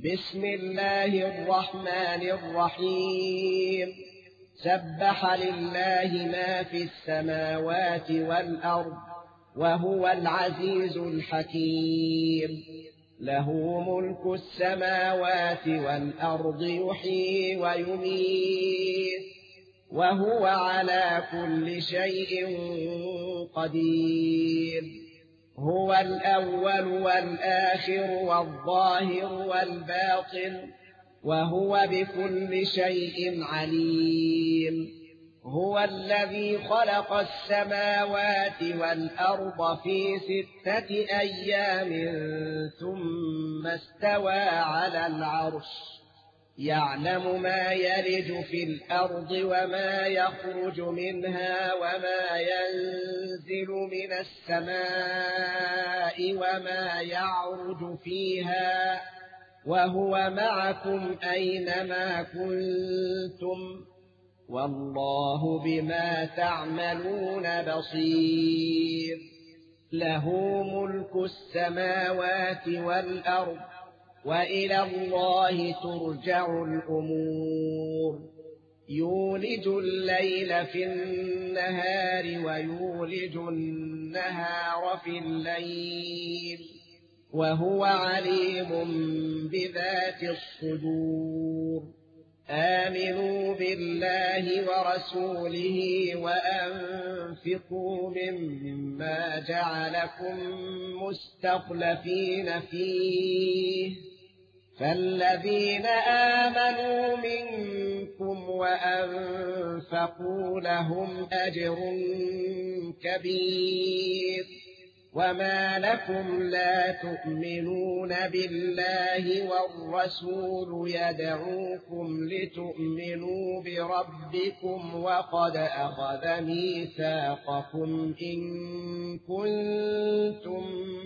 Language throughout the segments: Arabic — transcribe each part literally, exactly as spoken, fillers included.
بسم الله الرحمن الرحيم سبح لله ما في السماوات والأرض وهو العزيز الحكيم له ملك السماوات والأرض يحيي ويميت وهو على كل شيء قدير هو الأول والآخر والظاهر والباطن وهو بكل شيء عليم هو الذي خلق السماوات والأرض في ستة أيام ثم استوى على العرش يعلم ما يلج في الأرض وما يخرج منها وما ينزل من السماء وما يعرج فيها وهو معكم أينما كنتم والله بما تعملون بصير له ملك السماوات والأرض وإلى الله ترجع الأمور يولج الليل في النهار ويولج النهار في الليل وهو عليم بذات الصدور آمنوا بالله ورسوله وأنفقوا مما جعلكم مستخلفين فيه فالذين آمنوا منكم وأنفقوا لهم أجر كبير وما لكم لا تؤمنون بالله والرسول يدعوكم لتؤمنوا بربكم وقد أخذ ميثاقكم إن كنتم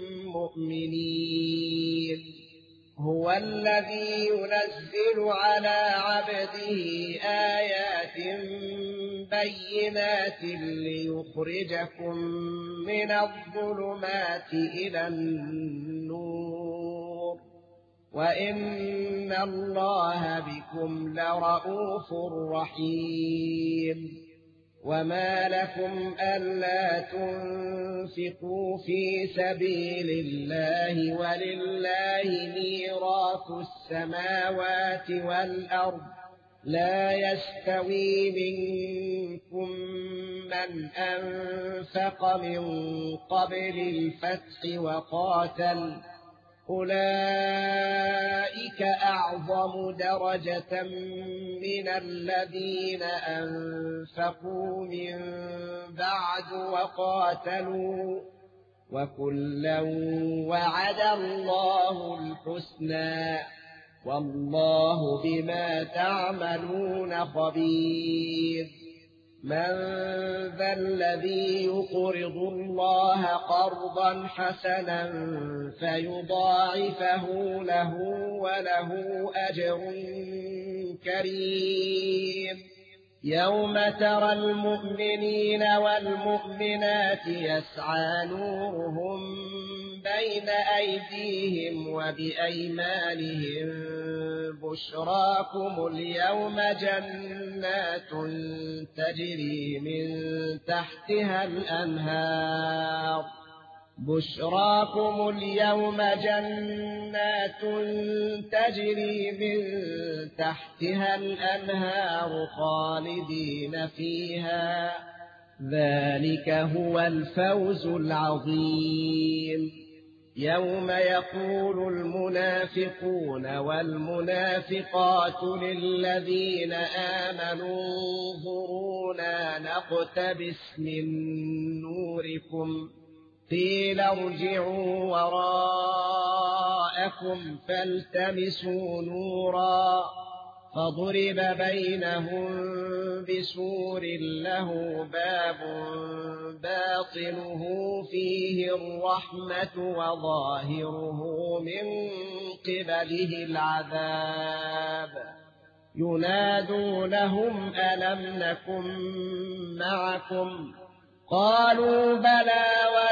مؤمنين هو الذي ينزل على عبده آيات بينات ليخرجكم من الظلمات إلى النور وإن الله بكم لرءوف رحيم وما لكم ألا تنفقوا في سبيل الله ولله ميراث السماوات والأرض لا يستوي منكم من أنفق من قبل الفتح وقاتل أولئك أعظم درجة من الذين أنفقوا من بعد وقاتلوا وكلا وعد الله الحسنى والله بما تعملون خبير من ذا الذي يقرض الله قرضا حسنا فيضاعفه له وله أجر كريم يوم ترى المؤمنين والمؤمنات يسعى نورهم بين أيديهم وبأيمانهم بشراكم اليوم جنات تجري من تحتها الأنهار بشراكم اليوم جنات تجري من تحتها الأنهار خالدين فيها ذلك هو الفوز العظيم يوم يقول المنافقون والمنافقات للذين آمنوا انظرونا نقتبس من نوركم قيل ارجعوا وراءكم فالتمسوا نورا فضرب بينهم بسور له باب باطنه فيه الرحمة وظاهره من قبله العذاب ينادونهم ألم نكن معكم قالوا بلى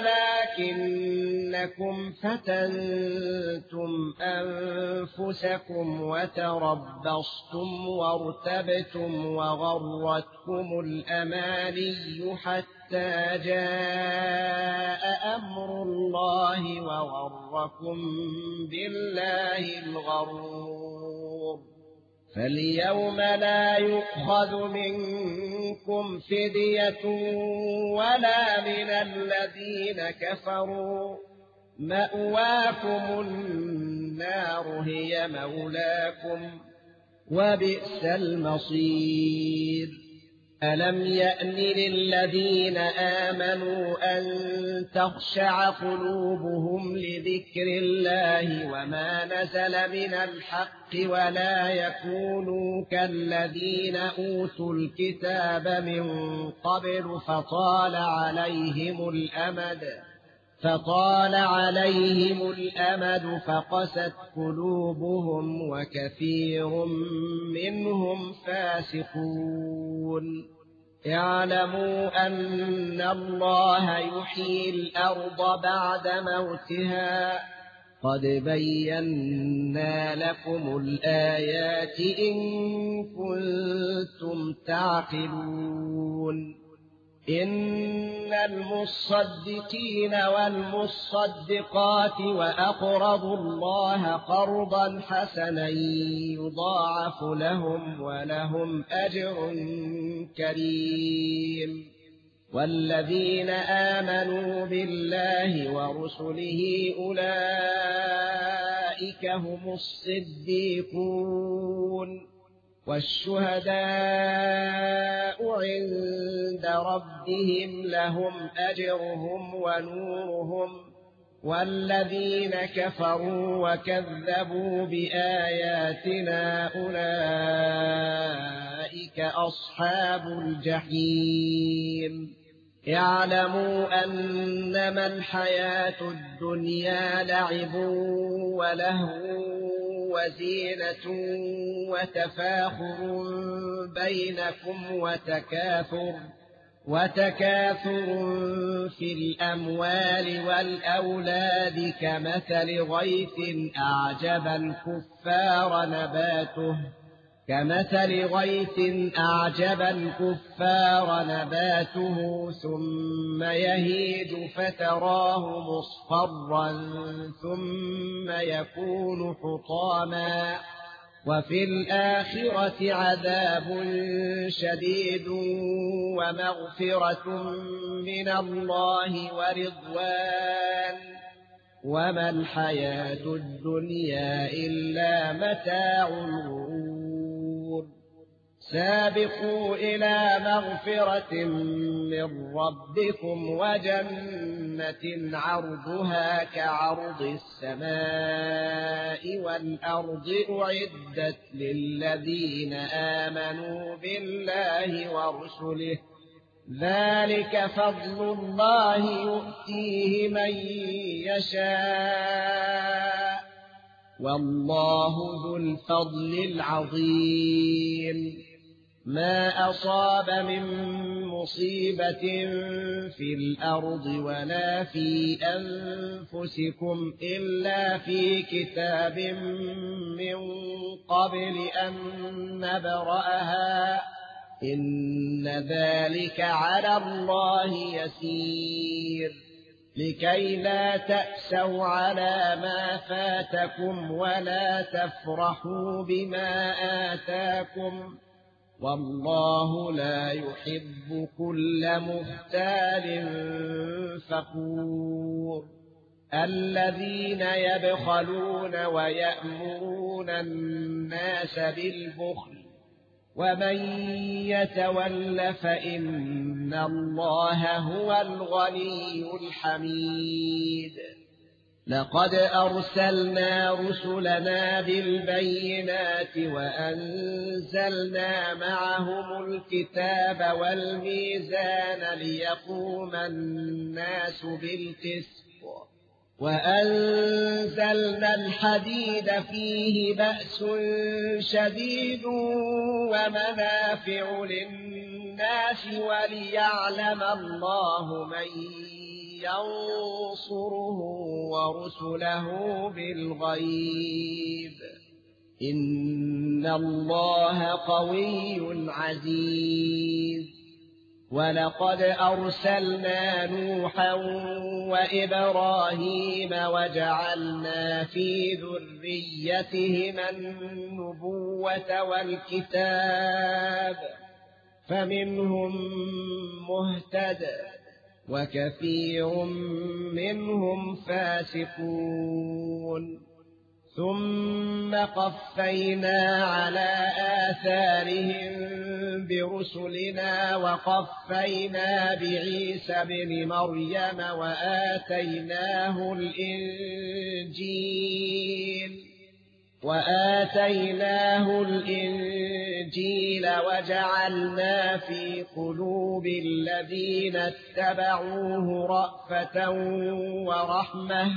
ولكنكم فتنتم أنفسكم وتربصتم وارتبتم وغرتكم الأماني حتى جاء أمر الله وغركم بالله الغرور. فاليوم لا يؤخذ منكم فدية ولا من الذين كفروا، مأواكم النار هي مولاكم وبئس المصير. ألم يأن للذين آمنوا أن تخشع قلوبهم لذكر الله وما نزل من الحق ولا يكونوا كالذين أوتوا الكتاب من قبل فطال عليهم الأمد فطال عليهم الأمد فقست قلوبهم وكثير منهم فاسقون. اعلموا أن الله يحيي الأرض بعد موتها، قد بينا لكم الآيات إن كنتم تعقلون. إن المصدقين والمصدقات وأقرضوا الله قرضا حسنا يضاعف لهم ولهم أجر كريم. والذين آمنوا بالله ورسله أولئك هم الصديقون والشهداء عند ربهم لهم أجرهم ونورهم. والذين كفروا وكذبوا بآياتنا أولئك أصحاب الجحيم. اعلموا أنما الحياة الدنيا لعب ولهو وزينة وتفاخر بينكم وتكاثر وتكاثر في الأموال والأولاد كمثل غيث أعجب الكفار نباته كمثل غيث أعجب الكفار نباته ثم يهيج فتراه مصفرا ثم يكون حطاما وفي الآخرة عذاب شديد ومغفرة من الله ورضوان وما الحياة الدنيا إلا متاع الغرور. سابقوا إلى مغفرة من ربكم وجنة عرضها كعرض السماء والأرض أعدت للذين آمنوا بالله ورسله ذلك فضل الله يؤتيه من يشاء والله ذو الفضل العظيم. ما أصاب من مصيبة في الأرض ولا في أنفسكم إلا في كتاب من قبل أن نبرأها إن ذلك على الله يسير. لكي لا تأسوا على ما فاتكم ولا تفرحوا بما آتاكم والله لا يحب كل مختال فخور. الذين يبخلون ويأمرون الناس بالبخل ومن يتول فإن الله هو الغني الحميد. لقد أرسلنا رسلنا بالبينات وأنزلنا معهم الكتاب والميزان ليقوم الناس بالقسط وأنزلنا الحديد فيه بأس شديد ومنافع للناس وليعلم الله من ينصره ورسله بالغيب إن الله قوي عزيز. ولقد أرسلنا نوحا وإبراهيم وجعلنا في ذريتهما النبوة والكتاب فمنهم مهتد وكثير منهم فاسقون. ثم قفينا على آثارهم برسلنا وقفينا بعيسى بن مريم وآتيناه الإنجيل وآتيناه الإنجيل وجعلنا في قلوب الذين اتبعوه رأفة ورحمة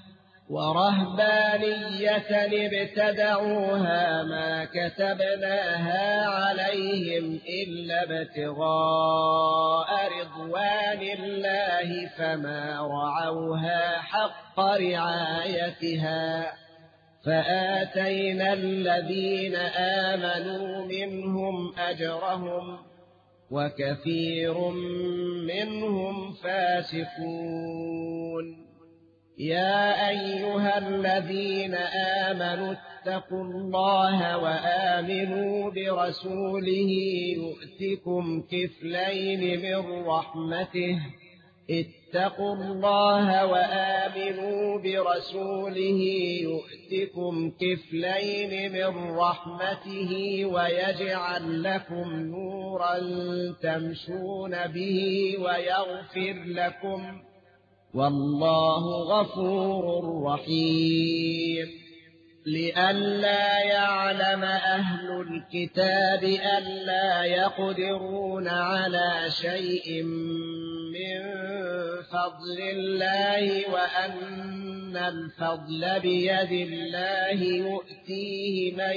ورهبانية ابتدعوها ما كتبناها عليهم إلا ابتغاء رضوان الله فما رعوها حق رعايتها فآتينا الذين آمنوا منهم أجرهم وكثير منهم فاسقون. يا أيها الذين آمنوا اتقوا الله وآمنوا برسوله يؤتكم كفلين من رحمته اتقوا الله وآمنوا برسوله يؤتكم كفلين من رحمته ويجعل لكم نورا تمشون به ويغفر لكم والله غفور رحيم. لئلا يعلم أهل الكتاب ألا يقدرون على شيء من فضل الله وأن الفضل بيد الله يؤتيه من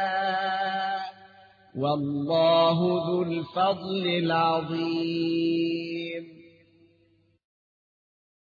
يشاء والله ذو الفضل العظيم.